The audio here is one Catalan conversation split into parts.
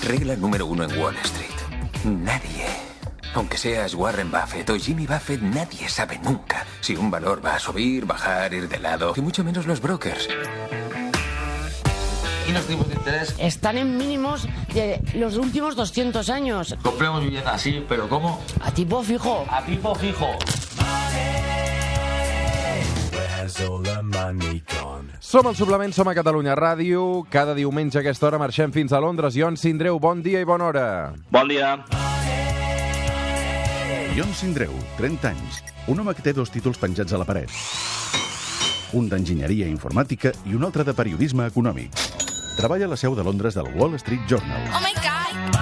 Regla número 1 en Wall Street. Nadie, aunque seas Warren Buffett o Jimmy Buffett, nadie sabe nunca si un valor va a subir, bajar, ir de lado, y mucho menos los brokers. ¿Y los tipos de interés? Están en mínimos de los últimos 200 años. Compremos vivienda así, pero ¿cómo? A tipo fijo. A tipo fijo. Som al Suplement, som a Catalunya Ràdio. Cada diumenge a aquesta hora marxem fins a Londres. Ion Sindreu, bon dia i bona hora. Bon dia. Ion Sindreu, 30 anys. Un home que té 2 títols penjats a la paret. Un d'enginyeria informàtica i un altre de periodisme econòmic. Treballa a la seu de Londres del Wall Street Journal. Oh my God!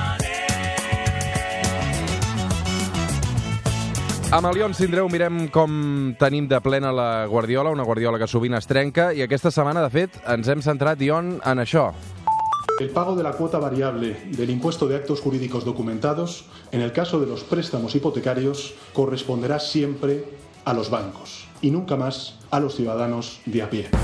Amb el Ion Sindreu mirem com tenim de plena la Guardiola, una Guardiola que sovint es trenca, i aquesta setmana, de fet, ens hem centrat, Ion, en això. El pago de la cuota variable del impuesto de actos jurídicos documentados, en el caso de los préstamos hipotecarios, corresponderá siempre a los bancos y nunca más a los ciudadanos de a pie.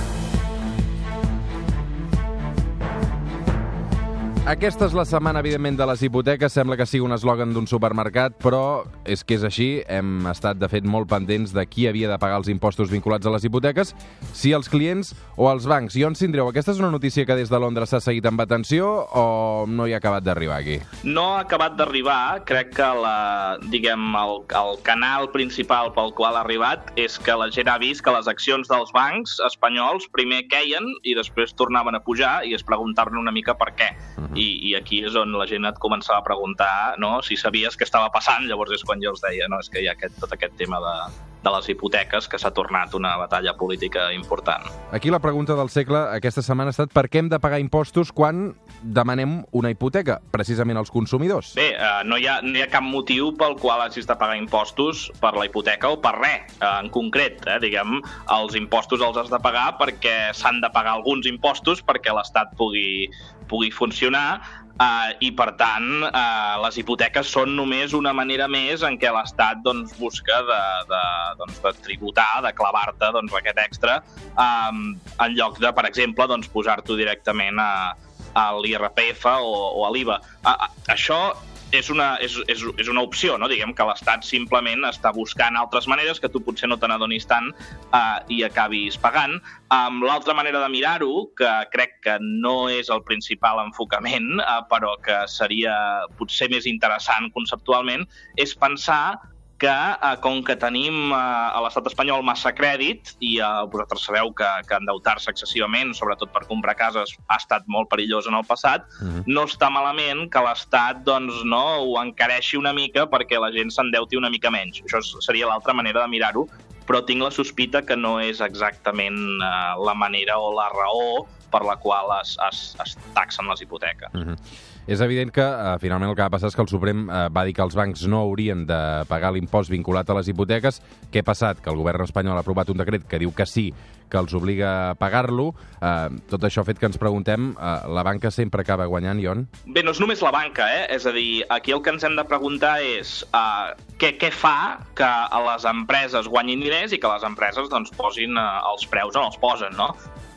Aquesta és la setmana, evidentment, de les hipoteques. Sembla que sigui un eslògan d'un supermercat, però és que és així. Hem estat, de fet, molt pendents de qui havia de pagar els impostos vinculats a les hipoteques, si els clients o els bancs. Ion Sindreu, aquesta és una notícia que des de Londres s'ha seguit amb atenció o no hi ha acabat d'arribar aquí? No ha acabat d'arribar. Crec que el canal principal pel qual ha arribat és que la gent ha vist que les accions dels bancs espanyols primer queien i després tornaven a pujar i es preguntar-ne una mica per què. I aquí és on la gent et començava a preguntar, no?, si sabies què estava passant. Llavors és quan jo els deia, no?, és que hi ha tot aquest tema de les hipoteques que s'ha tornat una batalla política important. Aquí la pregunta del segle aquesta setmana ha estat per què hem de pagar impostos quan demanem una hipoteca, precisament als consumidors? Bé, no hi ha cap motiu pel qual hagis de pagar impostos per la hipoteca o per res, en concret. Diguem, els impostos els has de pagar perquè s'han de pagar alguns impostos perquè l'Estat pugui funcionar, i per tant les hipoteques són només una manera més en què l'Estat busca de tributar, de clavar-te aquest extra, en lloc de, per exemple, posar-t'ho directament a l'IRPF o a l'IVA. Això és una opció, no? Diguem que l'Estat simplement està buscant altres maneres que tu potser no te n'adonis tant i acabis pagant. L'altra manera de mirar-ho, que crec que no és el principal enfocament, però que seria potser més interessant conceptualment, és pensar que, com que tenim a l'estat espanyol massa crèdit, i vosaltres sabeu que endeutar-se excessivament, sobretot per comprar cases, ha estat molt perillós en el passat, no està malament que l'Estat ho encareixi una mica perquè la gent s'endeuti una mica menys. Això seria l'altra manera de mirar-ho, però tinc la sospita que no és exactament la manera o la raó per la qual es taxen les hipoteques. És evident que, finalment, el que va passar és que el Suprem va dir que els bancs no haurien de pagar l'impost vinculat a les hipoteques. Què ha passat? Que el govern espanyol ha aprovat un decret que diu que sí, que els obliga a pagar-lo. Tot això ha fet que ens preguntem, la banca sempre acaba guanyant, Ion? Bé, no és només la banca, És a dir, aquí el que ens hem de preguntar és què fa que les empreses guanyin diners i que les empreses posin els preus on els posen, no?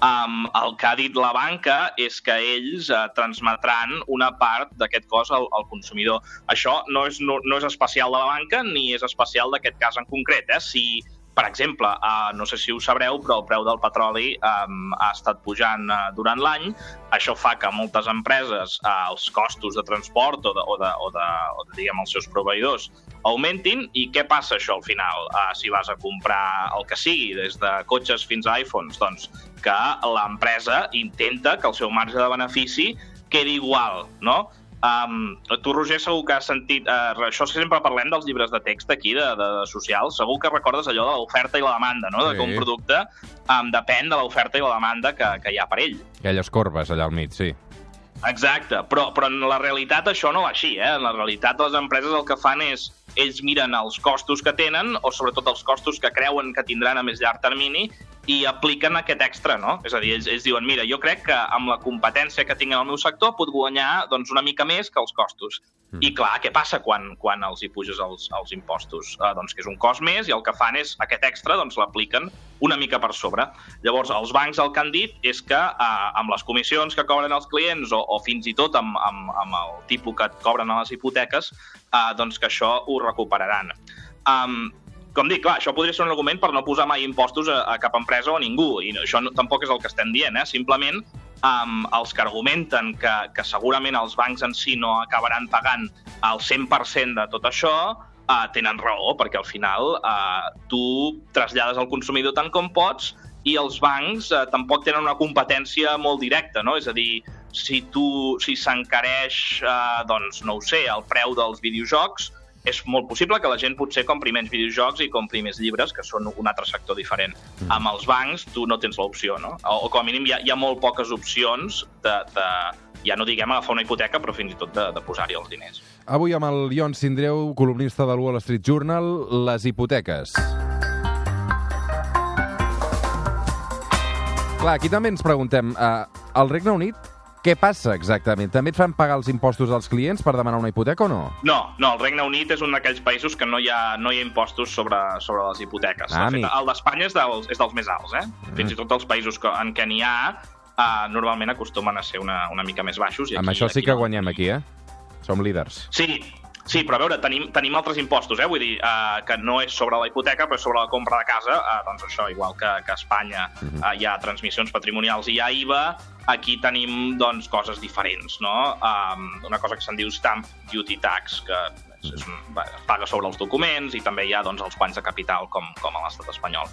El que ha dit la banca és que ells transmetran una part d'aquest cost al consumidor. Això no és especial de la banca ni és especial d'aquest cas en concret. Si, per exemple, no sé si ho sabreu, però el preu del petroli ha estat pujant durant l'any. Això fa que moltes empreses els costos de transport o diguem, els seus proveïdors augmentin. I què passa això al final? Si vas a comprar el que sigui, des de cotxes fins a iPhones, doncs que l'empresa intenta que el seu marge de benefici quedi igual, no? Tu, Roger, segur que has sentit... això sempre parlem dels llibres de text aquí, de socials. Segur que recordes allò de l'oferta i la demanda, no? De que un producte depèn de l'oferta i la demanda que hi ha per ell. Aquelles corbes allà al mig, sí. Exacte, però en la realitat això no va així, En la realitat les empreses el que fan és ells miren els costos que tenen o sobretot els costos que creuen que tindran a més llarg termini i apliquen aquest extra, no? És a dir, ells diuen, mira, jo crec que amb la competència que tinc en el meu sector puc guanyar doncs, una mica més que els costos. I clar, què passa quan els hi puges els impostos? Doncs que és un cost més i el que fan és aquest extra doncs l'apliquen una mica per sobre. Llavors, els bancs el que han dit és que amb les comissions que cobren els clients o fins i tot amb el tipus que et cobren a les hipoteques, doncs que això ho recuperaran. Com dic, clar, això podria ser un argument per no posar mai impostos a cap empresa o a ningú, i això tampoc és el que estem dient, Simplement els que argumenten que segurament els bancs en si no acabaran pagant el 100% de tot això, tenen raó, perquè al final tu trasllades al consumidor tant com pots i els bancs tampoc tenen una competència molt directa, no? És a dir, si s'encareix, doncs, no ho sé, el preu dels videojocs, és molt possible que la gent potser compri menys videojocs i compri més llibres, que són un altre sector diferent. Amb els bancs tu no tens l'opció, no? O com a mínim hi ha molt poques opcions ja no diguem agafar una hipoteca, però fins i tot de posar-hi els diners. Avui amb el Ion Sindreu, columnista del Wall Street Journal, les hipoteques. Clar, aquí també ens preguntem, al Regne Unit, què passa exactament? També et fan pagar els impostos als clients per demanar una hipoteca o no? No, el Regne Unit és un d'aquells països que no hi ha impostos sobre les hipoteques. De fet, el d'Espanya és dels més alts, Fins i tot els països en què n'hi ha, normalment acostumen a ser una mica més baixos. Amb això sí que guanyem aquí, Som líders. Sí, però a veure, tenim altres impostos, vull dir, que no és sobre la hipoteca, però és sobre la compra de casa, doncs això, igual que a Espanya hi ha transmissions patrimonials i hi ha IVA, aquí tenim, doncs, coses diferents, no? Una cosa que se'n diu stamp duty tax, que es paga sobre els documents, i també hi ha, doncs, els guanys de capital, com a l'estat espanyol.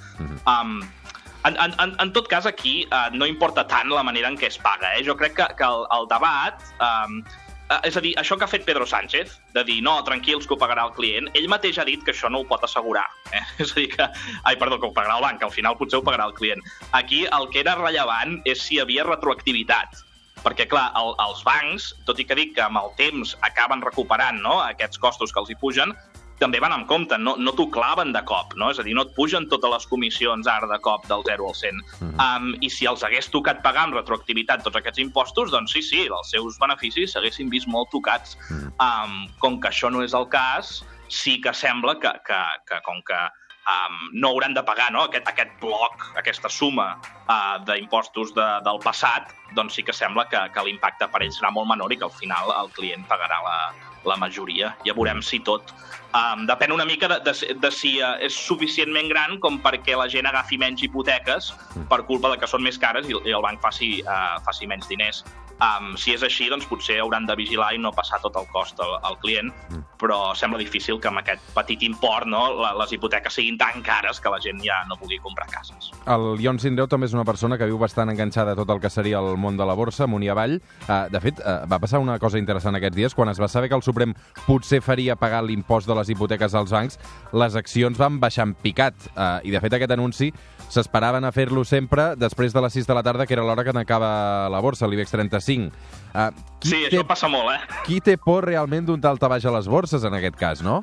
En tot cas, aquí no importa tant la manera en què es paga, Jo crec que el debat... És a dir, això que ha fet Pedro Sánchez, de dir, no, tranquils, que ho pagarà el client, ell mateix ha dit que això no ho pot assegurar. És a dir, que ho pagarà el banc, que al final potser ho pagarà el client. Aquí el que era rellevant és si hi havia retroactivitat. Perquè, clar, els bancs, tot i que dic que amb el temps acaben recuperant aquests costos que els hi pugen, també van amb compte, no t'ho claven de cop, És a dir, no et pugen totes les comissions ara de cop del 0 al 100. I si els hagués tocat pagar amb retroactivitat tots aquests impostos, doncs sí, els seus beneficis s'haguessin vist molt tocats. Com que això no és el cas, sí que sembla que com que no hauran de pagar aquest bloc, aquesta suma d'impostos del passat, doncs sí que sembla que l'impacte per ells serà molt menor i que al final el client pagarà la majoria. Ja veurem si tot... Depèn una mica de si és suficientment gran com perquè la gent agafi menys hipoteques per culpa de que són més cares i el banc faci menys diners. Si és així, doncs potser hauran de vigilar i no passar tot el cost al client, però sembla difícil que amb aquest petit import les hipoteques siguin tan cares que la gent ja no pugui comprar cases. El Ion Sindreu també és una persona que viu bastant enganxada a tot el que seria el món de la borsa, amunt i avall. De fet, va passar una cosa interessant aquests dies. Quan es va saber que el Suprem potser faria pagar l'impost de les hipoteques als bancs, les accions van baixar en picat. I, de fet, aquest anunci s'esperaven a fer-lo sempre després de les 6 de la tarda, que era l'hora que tancava la borsa, l'IBEX 35. Sí, això passa molt, Qui té por realment d'un daltabaix a les borses, en aquest cas, no?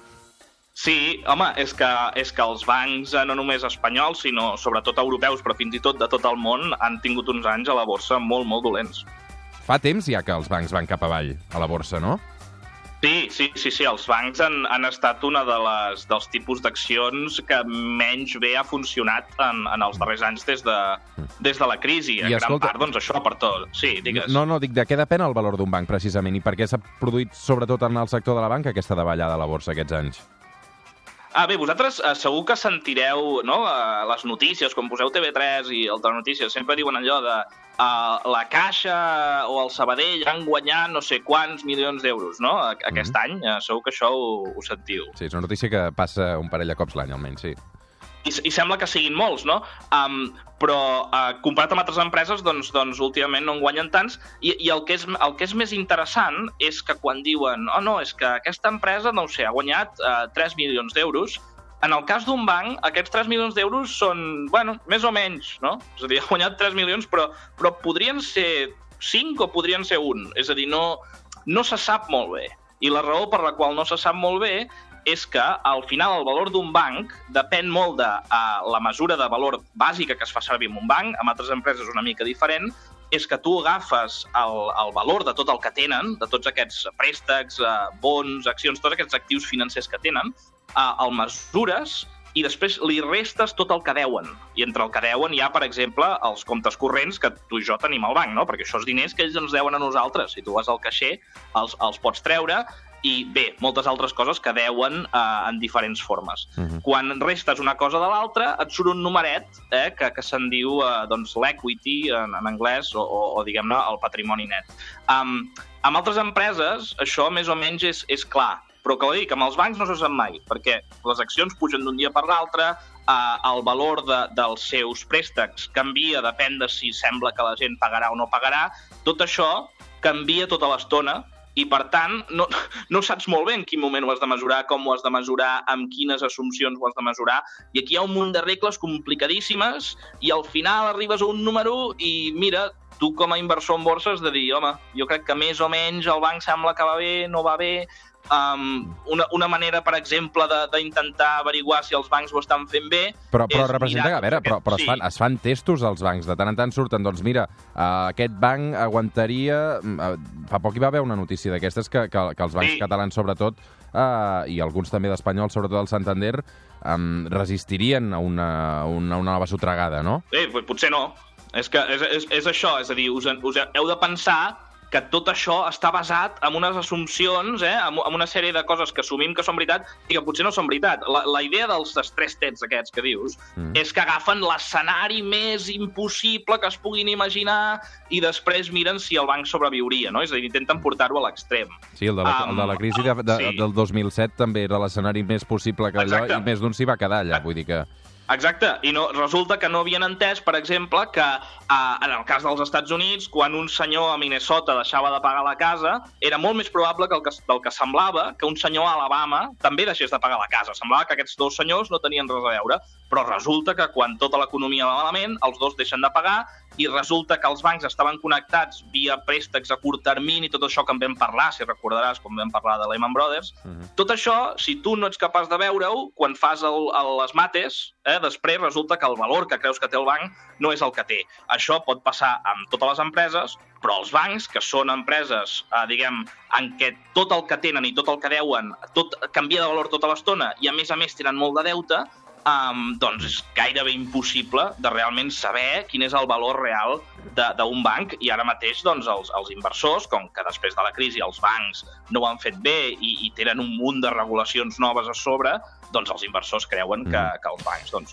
Sí, home, és que els bancs, no només espanyols, sinó sobretot europeus, però fins i tot de tot el món, han tingut uns anys a la borsa molt, molt dolents. Fa temps ja que els bancs van cap avall a la borsa, no? Sí, els bancs han estat una dels tipus d'accions que menys bé ha funcionat en els darrers anys des de la crisi. En gran part, doncs, això per tot. Sí, digues. No, dic, de què depèn el valor d'un banc, precisament, i per què s'ha produït, sobretot en el sector de la banca, aquesta davallada a la borsa aquests anys? Bé, vosaltres segur que sentireu les notícies, quan poseu TV3 i el Telenotícies, sempre diuen allò de la Caixa o el Sabadell han guanyat no sé quants milions d'euros, no? Aquest any, segur que això ho sentiu. Sí, és una notícia que passa un parell de cops l'any, almenys, sí. I sembla que siguin molts, no? Però comparat amb altres empreses, doncs últimament no en guanyen tants. I el que és més interessant és que quan diuen no, és que aquesta empresa, no ho sé, ha guanyat 3 milions d'euros. En el cas d'un banc, aquests 3 milions d'euros són, més o menys, no? És a dir, ha guanyat 3 milions, però podrien ser 5 o podrien ser 1. És a dir, no se sap molt bé. I la raó per la qual no se sap molt bé és que al final el valor d'un banc depèn molt de la mesura de valor bàsica que es fa servir en un banc, amb altres empreses una mica diferent, és que tu agafes el valor de tot el que tenen, de tots aquests préstecs, bons, accions, tots aquests actius financers que tenen, el mesures i després li restes tot el que deuen. I entre el que deuen hi ha, per exemple, els comptes corrents que tu i jo tenim al banc, no? Perquè això és diners que ells ens deuen a nosaltres. Si tu vas al caixer, els pots treure i, bé, moltes altres coses que deuen en diferents formes. Quan restes una cosa de l'altra, et surt un numeret que se'n diu l'equity, en anglès, o diguem-ne, el patrimoni net. Amb altres empreses, això més o menys és clar. Però que dic, amb els bancs no se sap mai, perquè les accions pugen d'un dia per l'altre, el valor dels seus préstecs canvia, depèn de si sembla que la gent pagarà o no pagarà, tot això canvia tota l'estona i, per tant, no saps molt bé en quin moment ho has de mesurar, com ho has de mesurar, amb quines assumpcions ho has de mesurar, i aquí hi ha un munt de regles complicadíssimes i al final arribes a un número i, mira, tu com a inversor en borsa has de dir, home, jo crec que més o menys el banc sembla que va bé, no va bé. Una manera, per exemple, d'intentar averiguar si els bancs ho estan fent bé... Però representa que, a veure, però es fan testos als bancs. De tant en tant surten, doncs mira, aquest banc aguantaria... Fa poc hi va haver una notícia d'aquestes que els bancs catalans, sobretot, i alguns també d'espanyols, sobretot el Santander, resistirien a una nova sotregada, no? Potser no. És això, és a dir, us heu de pensar que tot això està basat en unes assumpcions, en una sèrie de coses que assumim que són veritat i que potser no són veritat. La idea dels stress tests aquests que dius és que agafen l'escenari més impossible que es puguin imaginar i després miren si el banc sobreviuria, no? És a dir, intenten portar-ho a l'extrem. Sí, el de la crisi del 2007 també era l'escenari més possible que allò i més d'un s'hi va quedar allà, vull dir que... Exacte, i resulta que no havien entès, per exemple, que en el cas dels Estats Units, quan un senyor a Minnesota deixava de pagar la casa, era molt més probable del que semblava que un senyor a Alabama també deixés de pagar la casa. Semblava que aquests dos senyors no tenien res a veure, però resulta que quan tota l'economia va malament, els dos deixen de pagar i resulta que els bancs estaven connectats via préstecs a curt termini, tot això que en vam parlar, si recordaràs, quan vam parlar de Lehman Brothers. Tot això, si tu no ets capaç de veure-ho, quan fas les mates, després resulta que el valor que creus que té el banc no és el que té. Això pot passar amb totes les empreses, però els bancs, que són empreses, diguem, en què tot el que tenen i tot el que deuen tot canvia de valor tota l'estona i a més tenen molt de deute, doncs és gairebé impossible de realment saber quin és el valor real d'un banc i ara mateix doncs, els inversors, com que després de la crisi els bancs no ho han fet bé i tenen un munt de regulacions noves a sobre, doncs els inversors creuen que els bancs doncs,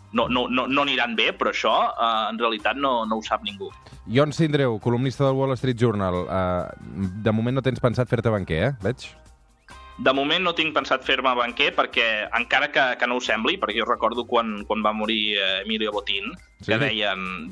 no aniran bé, però això en realitat no ho sap ningú. Ion Sindreu, columnista del Wall Street Journal. De moment no tens pensat fer-te banquer, veig? De moment no tinc pensat fer-me banquer perquè, encara que no ho sembli, perquè jo recordo quan va morir Emilio Botín, que deien,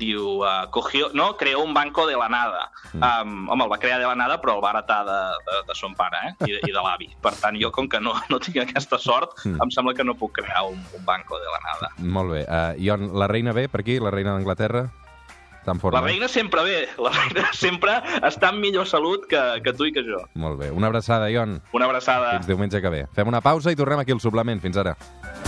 creó un banco de la nada. Home, el va crear de la nada, però el va heretar de son pare i de l'avi. Per tant, jo, com que no tinc aquesta sort, em sembla que no puc crear un banco de la nada. Molt bé. Ion, la reina ve per aquí, la reina d'Anglaterra? La reina sempre ve. La reina sempre està en millor salut que tu i que jo. Molt bé. Una abraçada, Ion. Una abraçada. Fins diumenge que ve. Fem una pausa i tornem aquí al suplement. Fins ara.